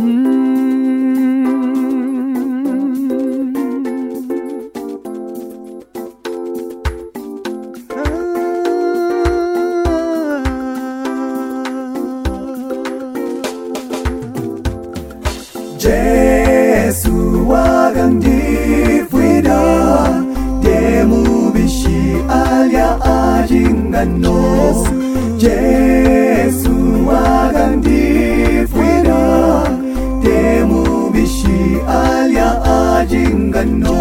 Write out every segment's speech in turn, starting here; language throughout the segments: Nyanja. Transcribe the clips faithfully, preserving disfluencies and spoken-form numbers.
Jesu wakandifwida demubishi alya ajingano. Jesu wakandifwida demubishi alya ajingano.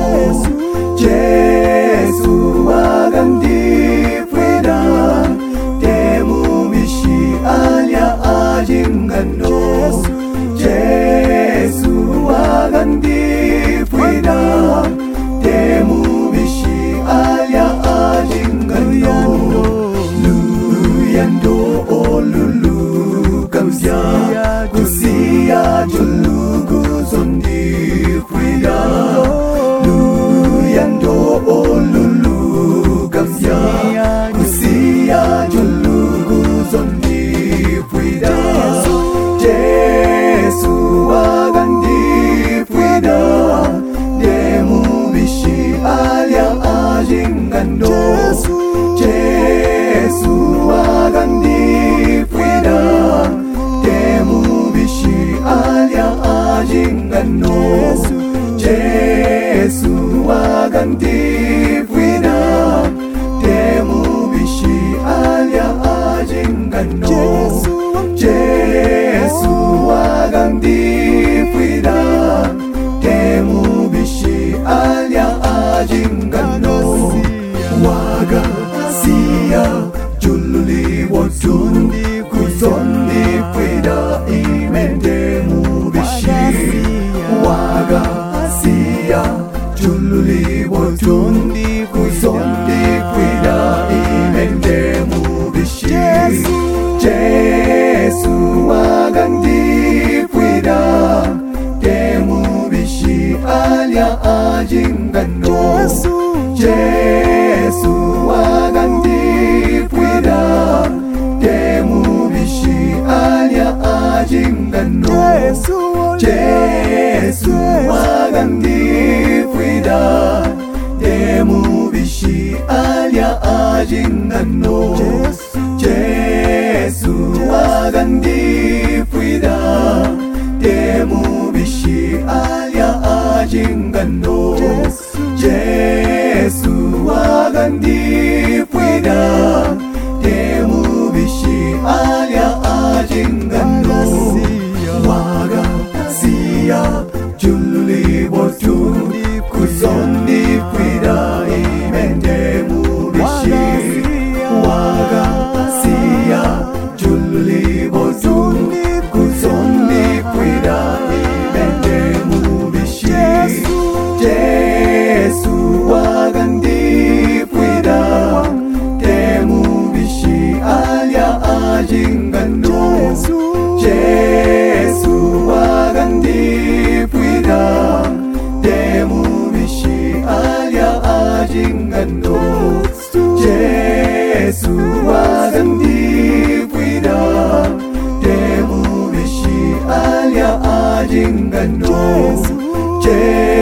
Jesu wakandifwida demubishi alya ajingano. Jesu wakandifwida demubishi alya ajingano. Luyando olulu kamsya kusiya julugu zondifwida. Luyando olulu kamsya kusiya julugu zondifwida. Jesu wakandifwida demubishi alya ajingano. Jesu wakandifwida demubishi alya ajingano. Jesu wakandifwida demubishi alya ajingano. Jesu wakandifwida demubishi alya ajingano. Wakasiya jululi wotun kuzondifwida imen demubishi. Wakasiya jululi wotun kuzondifwida imen demubishi. Jesu wakandifwida demubishi alya ajingano. Jesu wakandifwida demubishi alya ajingano. Jesu wakandifwida demubishi alya ajingano. Jesu wakandifwida demubishi alya ajingano. Jesu wakandifwida demubishi alya ajingano. Wakasiya jululi wotun kuzondifwida imen demubishi. Wakasiya jululi wotun kuzondifwida imen demubishi. Jesu wakandifwida demubishi alya ajingano. Jesu wakandifwida demubishi alya ajingano. Jesu wakandifwida demubishi alya ajingano.